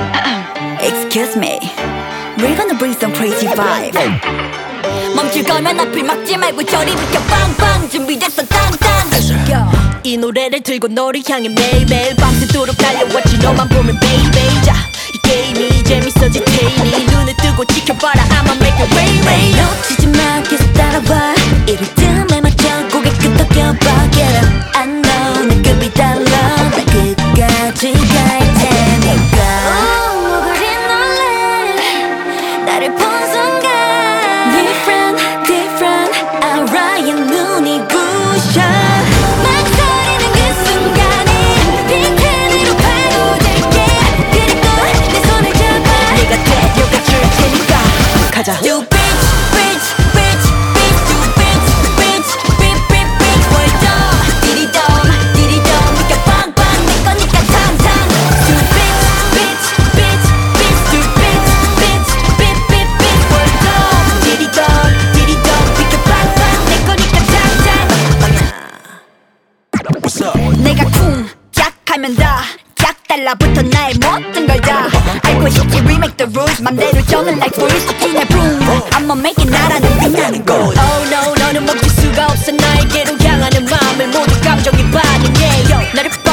Excuse me, we're gonna bring some crazy vibe. 멈출 거면 앞을 막지 말고 저리 비켜 빵빵 준비됐어 땅땅. 이 노래를 들고 너를 향해 매일매일 밤새도록 달려왔지 너만 보면 baby. 자, 이 게임이 재밌어질 테니 눈을 뜨고 지켜봐라 I'ma make it rain rain. 놓치지 마 계속 따라와 이 리듬에 맞춰 고개 끄덕여봐 Get up I know 내 급이 달라 나 끝까지 갈 테니까 그린 놀래 나를 본 순간 Different different 알아야 눈이 부셔 막 서리는 그 순간에 빈틈으로 파고들게 그리고 내 손을 잡아 내가 데려가 줄 테니까 가자. You bitch bitch bitch bitch you bitch bitch bitch bitch bitch hold on 디리덤 디리덤 느껴 빵빵 내 거니까 탕탕 You bitch bitch bitch bitch you bitch bitch bitch bitch bitch hold on 디리덤 디리덤 느껴 빵빵 내 거니까 탕탕 What's up? 내가 쿵짝 하면 다 짝 달라붙어 나의 모든 걸 다 알고 싶지 remake the rules 맘대로 정은 like freeze 그냥 boom I'ma make it 나라는 빛나는 곳 Oh no 너는 멈출 수가 없어 나에게로 향하는 마음을 모두 감정이 반응해 Yo, 나를